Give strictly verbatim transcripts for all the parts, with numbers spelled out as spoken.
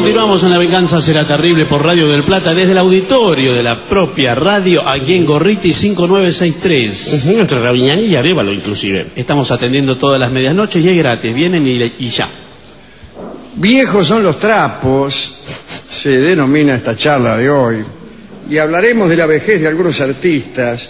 Continuamos en La Venganza Será Terrible por Radio del Plata, desde el auditorio de la propia radio, aquí en Gorriti cinco nueve seis tres. Uh-huh, entre Raviñani y Arévalo, inclusive. Estamos atendiendo todas las medianoches y es gratis, vienen y, y ya. Viejos son los trapos, se denomina esta charla de hoy, y hablaremos de la vejez de algunos artistas,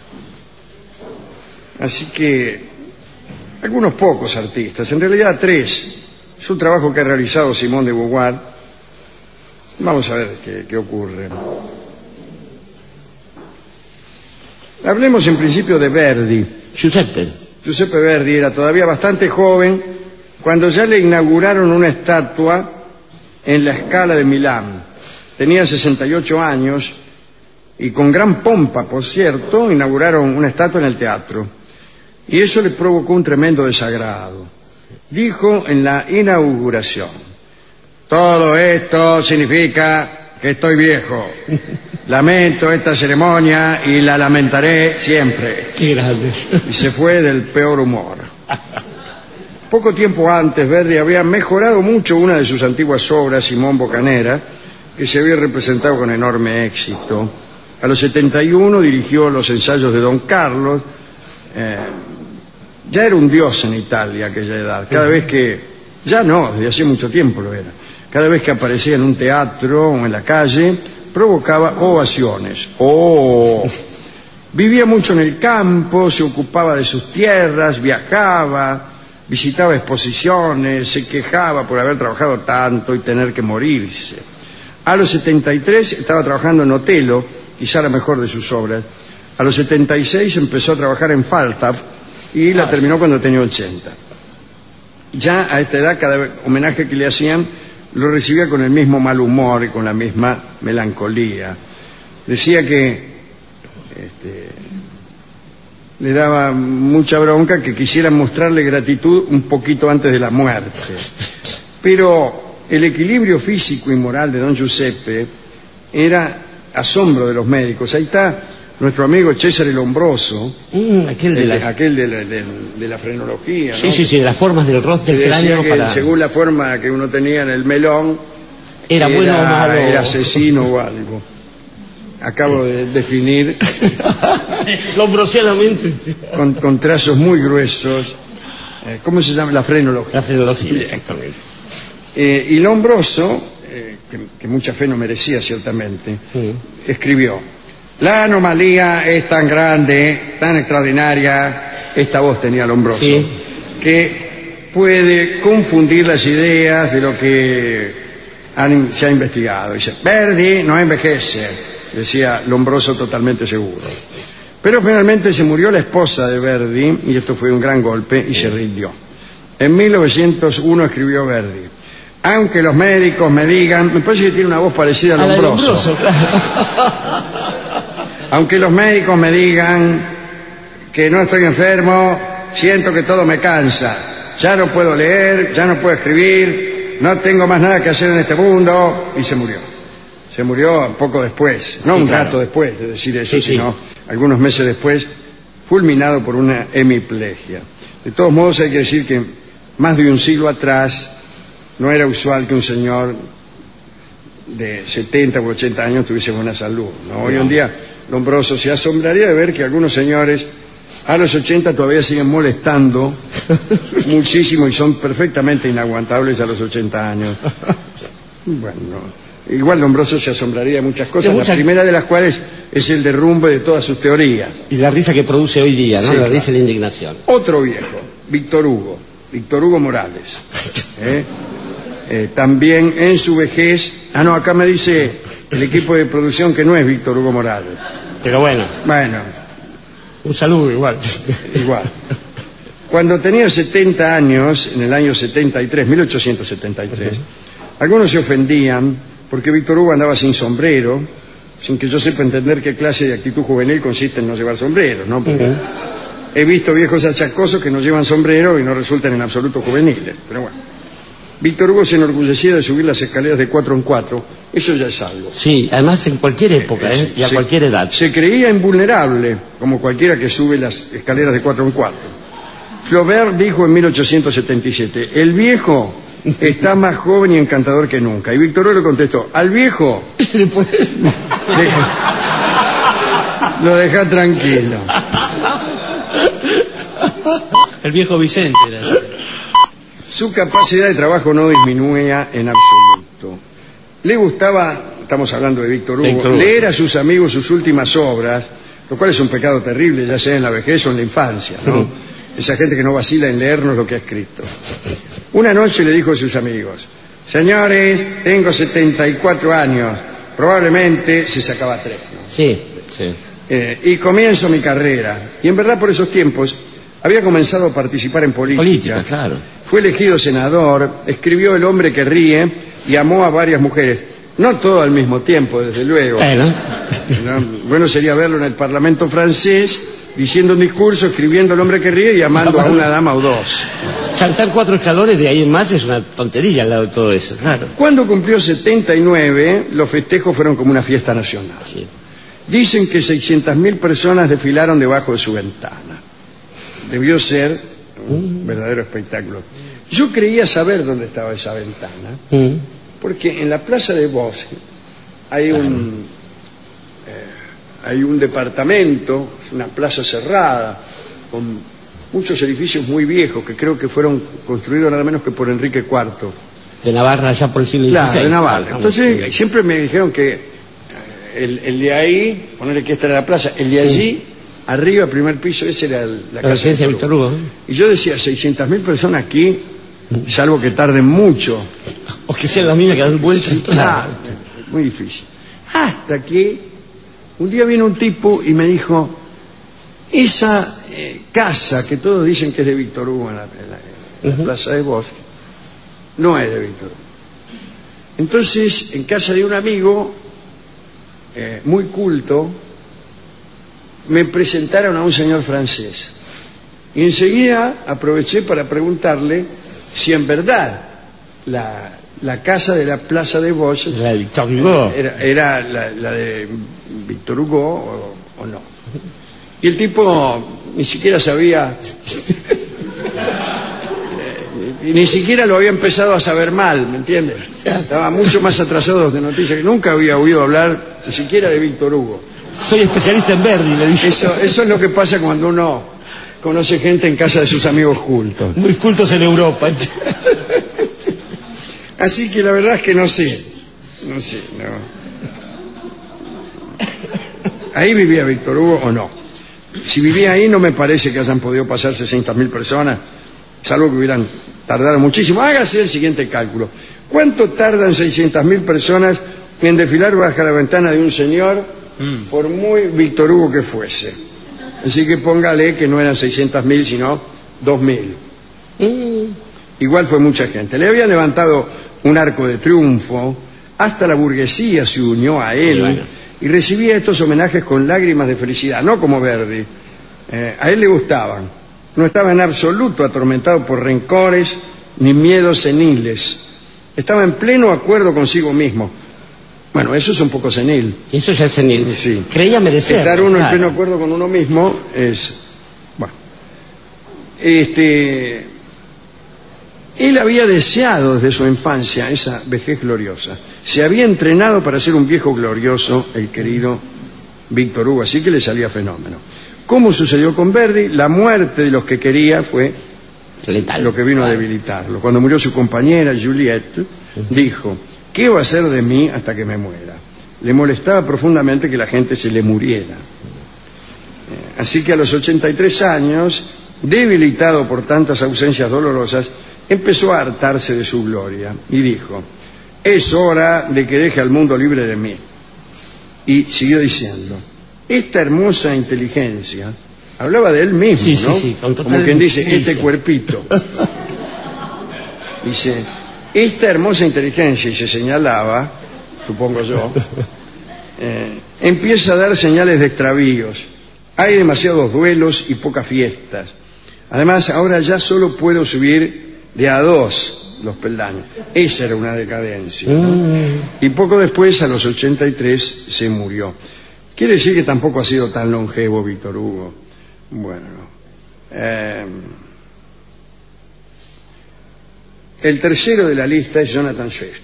así que algunos pocos artistas, en realidad tres. Es un trabajo que ha realizado Simone de Beauvoir. Vamos a ver qué, qué ocurre. Hablemos en principio de Verdi. Giuseppe. Giuseppe Verdi era todavía bastante joven cuando ya le inauguraron una estatua en la Scala de Milán. Tenía sesenta y ocho años y con gran pompa, por cierto, inauguraron una estatua en el teatro. Y eso le provocó un tremendo desagrado. Dijo en la inauguración: todo esto significa que estoy viejo. Lamento esta ceremonia y la lamentaré siempre. Qué grande. Y se fue del peor humor. Poco tiempo antes, Verdi había mejorado mucho una de sus antiguas obras, Simón Boccanera, que se había representado con enorme éxito. A los setenta y uno dirigió los ensayos de Don Carlos. Eh, ya era un dios en Italia a aquella edad. Cada vez que... Ya no, desde hace mucho tiempo lo era. Cada vez que aparecía en un teatro o en la calle, provocaba ovaciones. ¡Oh! Vivía mucho en el campo, se ocupaba de sus tierras, viajaba, visitaba exposiciones, se quejaba por haber trabajado tanto y tener que morirse. A los setenta y tres estaba trabajando en Otello, quizá la mejor de sus obras. A los setenta y seis empezó a trabajar en Falstaff y la terminó cuando tenía ochenta. Ya a esta edad, cada homenaje que le hacían lo recibía con el mismo mal humor y con la misma melancolía. Decía que este, le daba mucha bronca que quisieran mostrarle gratitud un poquito antes de la muerte. Pero el equilibrio físico y moral de don Giuseppe era asombro de los médicos. Ahí está nuestro amigo César Lombroso, mm, aquel de la, aquel de la, de, de la frenología, sí, ¿no? sí, sí, de las formas del rostro del cráneo. Que para... según la forma que uno tenía en el melón, era, era bueno o malo, era asesino o algo. Acabo de definir lombrosianamente con, con trazos muy gruesos. Eh, ¿Cómo se llama? La frenología. La frenología, exactamente. Eh, y Lombroso, eh, que, que mucha fe no merecía ciertamente, sí, escribió: la anomalía es tan grande, tan extraordinaria, esta voz tenía Lombroso, sí, que puede confundir las ideas de lo que han, se ha investigado. Dice: Verdi no envejece, decía Lombroso totalmente seguro. Pero finalmente se murió la esposa de Verdi, y esto fue un gran golpe, y se rindió. En mil novecientos uno escribió Verdi: aunque los médicos me digan... Me parece que tiene una voz parecida a Lombroso. A Lombroso, claro. Aunque los médicos me digan que no estoy enfermo, siento que todo me cansa. Ya no puedo leer, ya no puedo escribir, no tengo más nada que hacer en este mundo. Y se murió. Se murió poco después, no sí, un claro. rato después de decir eso, sí, sino sí. algunos meses después, fulminado por una hemiplegia. De todos modos, hay que decir que más de un siglo atrás no era usual que un señor de setenta u ochenta años tuviese buena salud, ¿no? Hoy en día Lombroso se asombraría de ver que algunos señores a los ochenta todavía siguen molestando muchísimo y son perfectamente inaguantables a los ochenta años. Bueno, igual Lombroso se asombraría de muchas cosas, de muchas... la primera de las cuales es el derrumbe de todas sus teorías. Y la risa que produce hoy día, ¿no? Sí, la claro. risa y la indignación. Otro viejo, Víctor Hugo, Víctor Hugo Morales. ¿Eh? Eh, también en su vejez... Ah, no, acá me dice el equipo de producción que no es Víctor Hugo Morales. Pero bueno. Bueno. Un saludo igual. Igual. Cuando tenía setenta años, en el año setenta y tres, mil ochocientos setenta y tres, uh-huh, algunos se ofendían porque Víctor Hugo andaba sin sombrero, sin que yo sepa entender qué clase de actitud juvenil consiste en no llevar sombrero, ¿no? Porque uh-huh, he visto viejos achacosos que no llevan sombrero y no resultan en absoluto juveniles, pero bueno. Víctor Hugo se enorgullecía de subir las escaleras de cuatro en cuatro, eso ya es algo. Sí, además en cualquier época, ¿eh? Y a se, cualquier edad. Se creía invulnerable, como cualquiera que sube las escaleras de cuatro en cuatro. Flaubert dijo en mil ochocientos setenta y siete, el viejo está más joven y encantador que nunca. Y Víctor Hugo le contestó, al viejo Después- deja- lo deja tranquilo. El viejo Vicente era. Su capacidad de trabajo no disminuía en absoluto. Le gustaba, estamos hablando de Víctor Hugo, Víctor Hugo, leer sí. a sus amigos sus últimas obras, lo cual es un pecado terrible, ya sea en la vejez o en la infancia, ¿no? Sí. Esa gente que no vacila en leernos lo que ha escrito. Una noche le dijo a sus amigos, señores, tengo setenta y cuatro años, probablemente se sacaba tres, ¿no? Sí, sí. Eh, y comienzo mi carrera. Y en verdad por esos tiempos había comenzado a participar en política. Política, claro. Fue elegido senador, escribió El hombre que ríe y amó a varias mujeres. No todo al mismo tiempo, desde luego. Bueno, ¿No? Bueno sería verlo en el Parlamento francés, diciendo un discurso, escribiendo El hombre que ríe y amando a una dama o dos. saltar cuatro escalones de ahí en más es una tontería al lado de todo eso, claro. Cuando cumplió setenta y nueve, los festejos fueron como una fiesta nacional. Sí. Dicen que seiscientas mil personas desfilaron debajo de su ventana. Debió ser un verdadero espectáculo. Yo creía saber dónde estaba esa ventana, Mm. porque en la Plaza de Bosque hay un eh, hay un departamento, es una plaza cerrada, con muchos edificios muy viejos que creo que fueron construidos nada menos que por Enrique cuarto. De Navarra, ya por el siglo Claro, dieciséis. de Navarra. Claro, Entonces sí. siempre me dijeron que eh, el, el de ahí, ponerle que esta era la plaza, el de allí, arriba, primer piso, ese era el- la La casa residencia de Víctor Hugo. ¿eh? Y yo decía, seiscientas mil personas aquí, salvo que tarden mucho. O que sean las mismas que dan vueltas. Claro, muy difícil. Hasta que un día vino un tipo y me dijo, esa eh, casa que todos dicen que es de Víctor Hugo en la, en la- en la Ujú. Plaza de Bosque, no es de Víctor Hugo. Entonces, en casa de un amigo eh, muy culto, me presentaron a un señor francés. Y enseguida aproveché para preguntarle si en verdad la, la casa de la Plaza de Bosque La de Víctor Hugo. era, era la, la de Víctor Hugo o, o no. Y el tipo ni siquiera sabía, eh, ni siquiera lo había empezado a saber mal, ¿me entiendes? Estaba mucho más atrasado de noticias, que nunca había oído hablar ni siquiera de Víctor Hugo. Soy especialista en Verdi, le dije. Eso, eso es lo que pasa cuando uno conoce gente en casa de sus amigos cultos. Muy cultos en Europa. Así que la verdad es que no sé, no sé, no. ¿Ahí vivía Víctor Hugo o no? Si vivía ahí no me parece que hayan podido pasar seiscientas mil personas, salvo que hubieran tardado muchísimo. Hágase el siguiente cálculo. ¿Cuánto tardan seiscientas mil personas en desfilar bajo la ventana de un señor, por muy Víctor Hugo que fuese? Así que póngale que no eran seiscientas mil, sino dos mil. Igual fue mucha gente. Le habían levantado un arco de triunfo, hasta la burguesía se unió a él, Y bueno. y recibía estos homenajes con lágrimas de felicidad, no como Verdi. Eh, a él le gustaban. No estaba en absoluto atormentado por rencores ni miedos seniles. Estaba en pleno acuerdo consigo mismo. Bueno, eso es un poco senil. Eso ya es senil. Sí. Creía merecer. Estar uno en claro. pleno acuerdo con uno mismo es... Bueno. Este... Él había deseado desde su infancia esa vejez gloriosa. Se había entrenado para ser un viejo glorioso, el querido Víctor Hugo, así que le salía fenómeno. ¿Cómo sucedió con Verdi? La muerte de los que quería fue Letal. lo que vino a debilitarlo. Cuando murió su compañera Juliette, dijo, ¿qué va a hacer de mí hasta que me muera? Le molestaba profundamente que la gente se le muriera. Eh, Así que a los ochenta y tres años, debilitado por tantas ausencias dolorosas, empezó a hartarse de su gloria y dijo, es hora de que deje al mundo libre de mí. Y siguió diciendo, esta hermosa inteligencia, hablaba de él mismo, Sí, sí, ¿no? sí, con total Como quien dice, inteligencia. este cuerpito. Dice, esta hermosa inteligencia, y se señalaba, supongo yo, eh, empieza a dar señales de extravíos. Hay demasiados duelos y pocas fiestas. Además, ahora ya solo puedo subir de a dos los peldaños. Esa era una decadencia, ¿no? Mm. Y poco después, a los ochenta y tres, se murió. Quiere decir que tampoco ha sido tan longevo Víctor Hugo. Bueno, eh, El tercero de la lista es Jonathan Swift.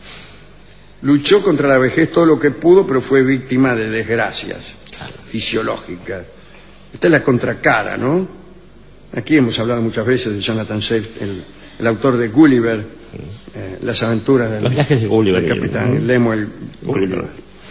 Luchó contra la vejez todo lo que pudo, pero fue víctima de desgracias fisiológicas. Esta es la contracara, ¿no? Aquí hemos hablado muchas veces de Jonathan Swift, el, el autor de Gulliver, eh, las aventuras del, Los viajes de Gulliver, del capitán ¿no? Lemuel Gulliver.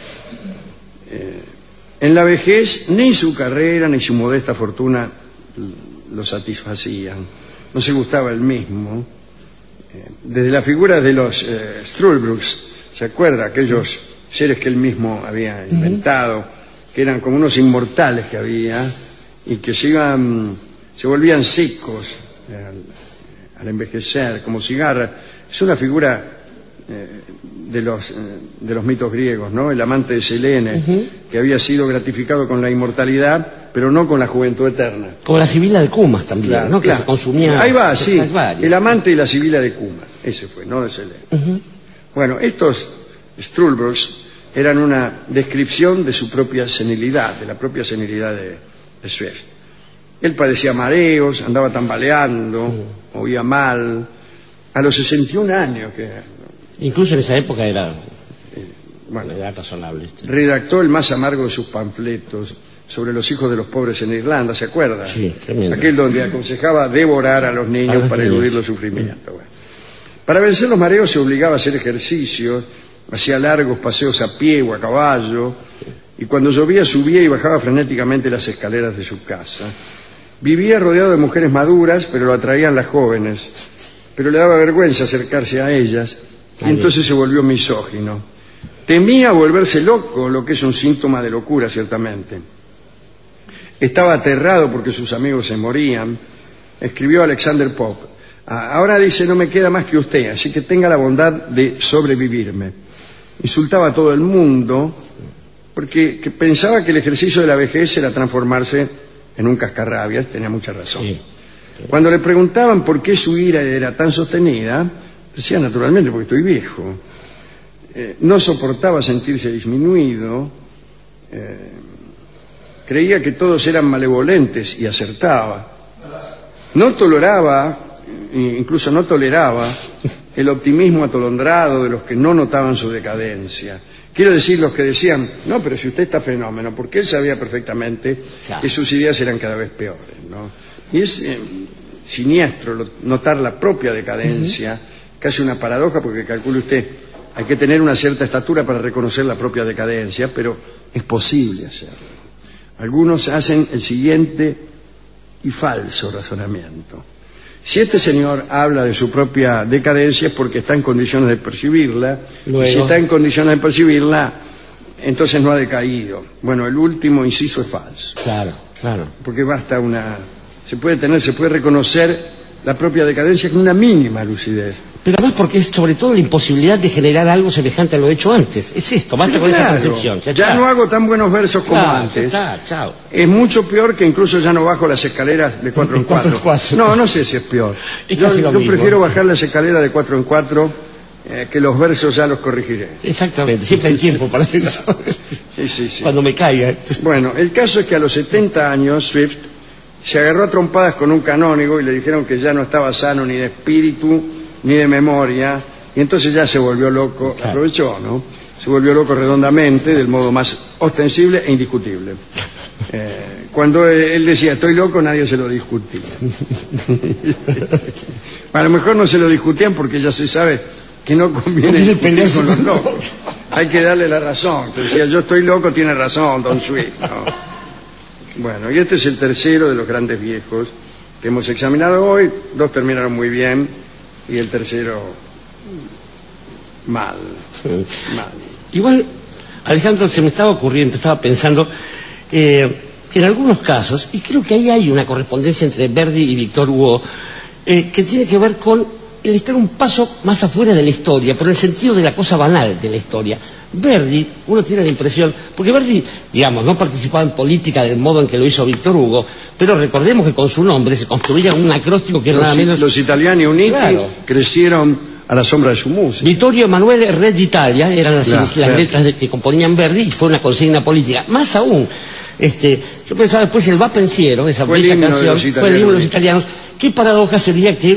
Eh, en la vejez, ni su carrera ni su modesta fortuna lo satisfacían. No se gustaba él mismo. Eh, desde la figura de los eh, Struldbrugs, ¿se acuerda? Aquellos seres que él mismo había inventado, uh-huh. que eran como unos inmortales que había y que se iban, se volvían secos eh, al, al envejecer, como cigarras. Es una figura eh, de los eh, de los mitos griegos, ¿no? El amante de Selene, uh-huh. que había sido gratificado con la inmortalidad, pero no con la juventud eterna. Como la Sibila de Cumas también, claro, ¿no? Claro. Que se consumía. Ahí va, sí. El amante y la Sibila de Cumas. Ese fue, no de Selene. Uh-huh. Bueno, estos Struldbrugs eran una descripción de su propia senilidad, de la propia senilidad de, de Swift. Él padecía mareos, andaba tambaleando, uh-huh. oía mal. A los sesenta y un años, que incluso en esa época era, eh, bueno, era razonable. Este. Redactó el más amargo de sus panfletos sobre los hijos de los pobres en Irlanda, ¿se acuerda? Sí, tremendo. Aquel donde aconsejaba devorar a los niños a los para niños. eludir los sufrimientos. Bueno. Para vencer los mareos se obligaba a hacer ejercicios, hacía largos paseos a pie o a caballo, y cuando llovía subía y bajaba frenéticamente las escaleras de su casa. Vivía rodeado de mujeres maduras, pero lo atraían las jóvenes. Pero le daba vergüenza acercarse a ellas, y entonces se volvió misógino. Temía volverse loco, lo que es un síntoma de locura, ciertamente. Estaba aterrado porque sus amigos se morían. Escribió Alexander Pope: ahora dice, no me queda más que usted, así que tenga la bondad de sobrevivirme. Insultaba a todo el mundo, porque que pensaba que el ejercicio de la vejez era transformarse en un cascarrabias. Tenía mucha razón. Sí. Cuando le preguntaban por qué su ira era tan sostenida, decía, naturalmente, porque estoy viejo. Eh, no soportaba sentirse disminuido, eh, creía que todos eran malevolentes y acertaba. No toleraba, incluso no toleraba, el optimismo atolondrado de los que no notaban su decadencia. Quiero decir, los que decían, no, pero si usted está fenómeno, porque él sabía perfectamente que sus ideas eran cada vez peores, ¿no? Y es eh, siniestro notar la propia decadencia, uh-huh. casi una paradoja, porque calcule usted, hay que tener una cierta estatura para reconocer la propia decadencia, pero es posible hacerlo. Algunos hacen el siguiente y falso razonamiento. Si este señor habla de su propia decadencia es porque está en condiciones de percibirla, y si está en condiciones de percibirla, entonces no ha decaído. Bueno, el último inciso es falso. Claro, claro. Porque basta una... Se puede tener, se puede reconocer la propia decadencia con una mínima lucidez. Pero además porque es sobre todo la imposibilidad de generar algo semejante a lo hecho antes. Es esto, basta con claro, esa percepción. Ya, ya no hago tan buenos versos como claro, antes. Está, chao. Es mucho peor que incluso ya no bajo las escaleras de cuatro en cuatro. No, no sé si es peor. Es yo yo mismo. prefiero bajar las escaleras de cuatro en cuatro, eh, que los versos ya los corregiré. Exactamente, siempre hay tiempo para eso. Sí, sí, sí. Cuando me caiga. Bueno, el caso es que a los setenta años Swift se agarró a trompadas con un canónigo y le dijeron que ya no estaba sano ni de espíritu ni de memoria, y entonces ya se volvió loco, claro. Aprovechó, ¿no? Se volvió loco redondamente, del modo más ostensible e indiscutible. Eh, cuando él decía estoy loco, nadie se lo discutía. A lo mejor no se lo discutían porque ya se sabe que no conviene discutir con los locos. Hay que darle la razón. Entonces, decía yo estoy loco, tiene razón, don Swift, ¿no? Bueno, y este es el tercero de los grandes viejos que hemos examinado hoy. Dos terminaron muy bien y el tercero mal. Sí. mal. Igual, Alejandro, se me estaba ocurriendo, estaba pensando eh, que en algunos casos, y creo que ahí hay una correspondencia entre Verdi y Victor Hugo, eh, que tiene que ver con el estar un paso más afuera de la historia, pero en el sentido de la cosa banal de la historia. Verdi, uno tiene la impresión, porque Verdi, digamos, no participaba en política del modo en que lo hizo Victor Hugo, pero recordemos que con su nombre se construía un acróstico que era los, nada menos... Los italiani uniti claro. crecieron a la sombra de su música. Vittorio Emanuele Re d'Italia eran las, claro, las claro. letras de, que componían Verdi, y fue una consigna política. Más aún, este, yo pensaba después el Va Pensiero, esa fue bella el canción, fue el himno de los italianos. Qué paradoja sería que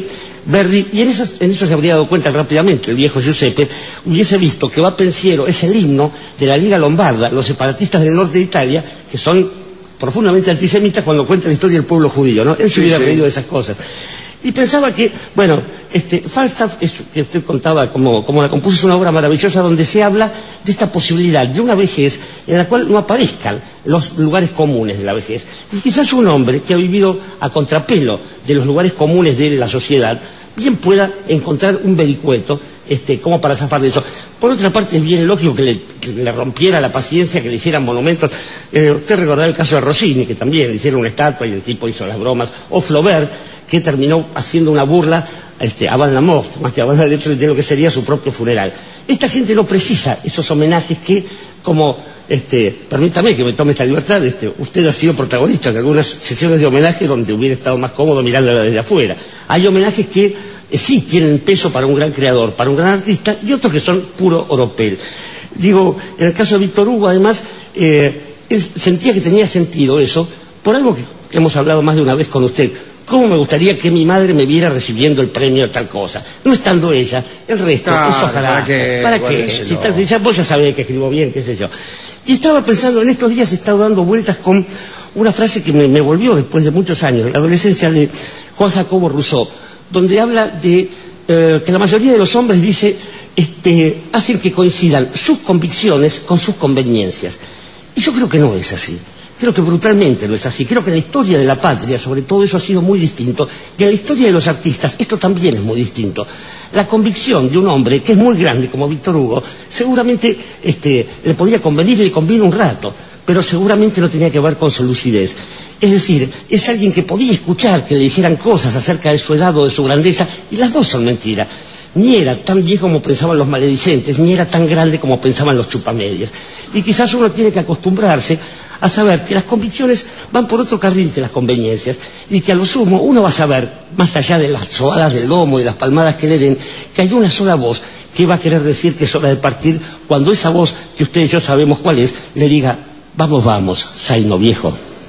Verdi, y en eso, en eso se habría dado cuenta rápidamente el viejo Giuseppe, hubiese visto que Va Pensiero es el himno de la Liga Lombarda, los separatistas del norte de Italia, que son profundamente antisemitas cuando cuentan la historia del pueblo judío, ¿no? Él se hubiera reído de esas cosas. Y pensaba que, bueno, este, Falstaff, es, que usted contaba como, como la compuso, es una obra maravillosa donde se habla de esta posibilidad de una vejez en la cual no aparezcan los lugares comunes de la vejez. Y quizás un hombre que ha vivido a contrapelo de los lugares comunes de la sociedad, bien pueda encontrar un vericueto este, como para zafar de eso. Por otra parte, es bien lógico que le, que le rompiera la paciencia, que le hicieran monumentos. Eh, usted recordará el caso de Rossini, que también le hicieron una estatua y el tipo hizo las bromas, o Flaubert, que terminó haciendo una burla este, a Van la Mort, más que a Van la Lettre, de lo que sería su propio funeral. Esta gente no precisa esos homenajes que, como, este, permítame que me tome esta libertad, este, usted ha sido protagonista de algunas sesiones de homenaje donde hubiera estado más cómodo mirándola desde afuera. Hay homenajes que eh, sí tienen peso para un gran creador, para un gran artista, y otros que son puro oropel. Digo, en el caso de Víctor Hugo, además, eh, es, sentía que tenía sentido eso, por algo que hemos hablado más de una vez con usted. ¿Cómo me gustaría que mi madre me viera recibiendo el premio de tal cosa? No estando ella, el resto, claro, eso ojalá. ¿Para qué? ¿Para qué? Si tal, ya, vos ya sabés que escribo bien, qué sé yo. Y estaba pensando, en estos días he estado dando vueltas con una frase que me, me volvió después de muchos años, la adolescencia de Juan Jacobo Rousseau, donde habla de eh, que la mayoría de los hombres, dice, este, hacen que coincidan sus convicciones con sus conveniencias. Y yo creo que no es así. Creo que brutalmente no es así. Creo que en la historia de la patria, sobre todo, eso ha sido muy distinto. Y en la historia de los artistas, esto también es muy distinto. La convicción de un hombre que es muy grande, como Víctor Hugo, seguramente este, le podría convenir y le convino un rato, pero seguramente no tenía que ver con su lucidez. Es decir, es alguien que podía escuchar que le dijeran cosas acerca de su edad o de su grandeza, y las dos son mentiras. Ni era tan viejo como pensaban los maledicentes, ni era tan grande como pensaban los chupamedias. Y quizás uno tiene que acostumbrarse a saber que las convicciones van por otro carril que las conveniencias, y que a lo sumo uno va a saber, más allá de las sobadas del lomo y las palmadas que le den, que hay una sola voz que va a querer decir que es hora de partir, cuando esa voz, que usted y yo sabemos cuál es, le diga: vamos, vamos, Zaino viejo.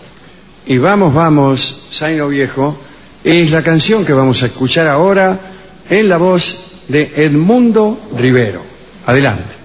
Y vamos, vamos, Zaino viejo, es la canción que vamos a escuchar ahora en la voz de Edmundo Rivero. Adelante.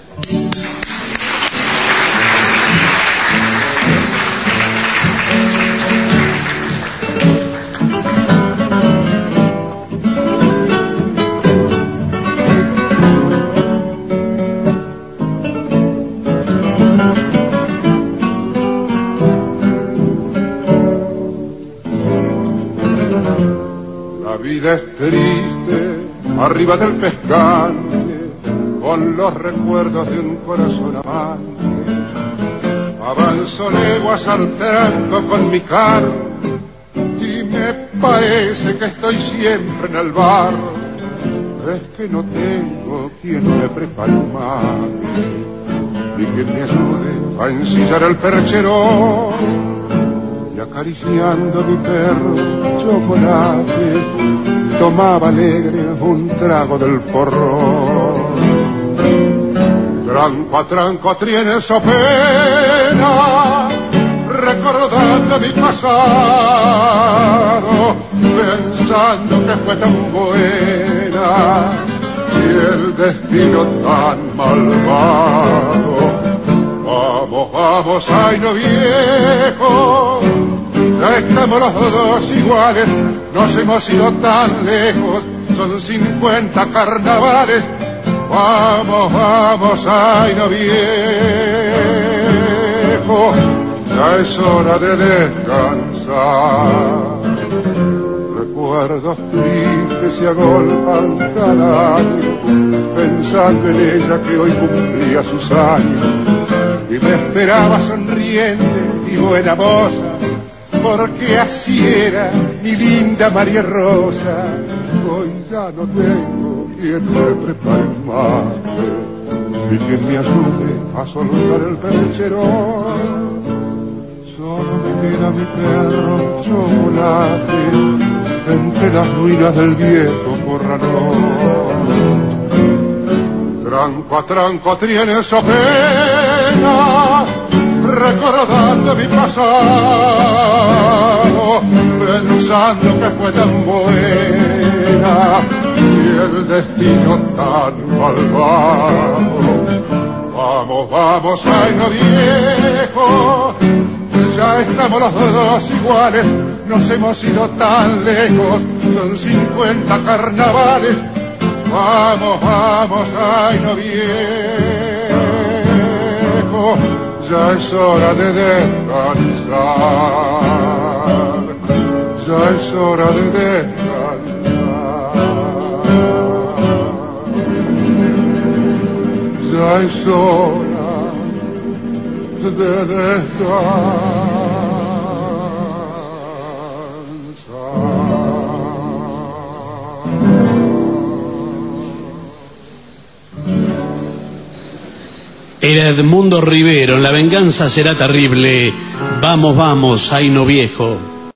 Es triste, arriba del pescante, con los recuerdos de un corazón amante. Avanzo leguas al tranco con mi carro, y me parece que estoy siempre en el barro. Es que no tengo quien me prepare un mate, ni quien me ayude a ensillar el percherón. Y acariciando a mi perro Chocolate, tomaba alegre un trago del porrón. Tranco a tranco trienes o pena, recordando mi pasado, pensando que fue tan buena y el destino tan malvado. Vamos, vamos, Zaino viejo, ya estamos los dos iguales, nos hemos ido tan lejos, son cincuenta carnavales. Vamos, vamos, Zaino viejo, ya es hora de descansar. Recuerdos tristes se agolpan cada año, pensando en ella que hoy cumplía sus años, y me esperaba sonriente y buena moza, porque así era mi linda María Rosa. Hoy ya no tengo quien me prepare un mate, ni quien me ayude a soltar el percherón. Solo me queda mi perro Chocolate entre las ruinas del viejo corralón. Tranco a tranco trienes o pena, recordando mi pasado, pensando que fue tan buena el destino tan malvado. Vamos, vamos, ay no viejo, ya estamos los dos iguales, nos hemos ido tan lejos, son cincuenta carnavales. Vamos, vamos, ay no viejo, ya es hora de descansar, ya es hora de descansar, ya es hora de descansar. Era Edmundo Rivero, en La venganza será terrible. Vamos, vamos, Zaino viejo.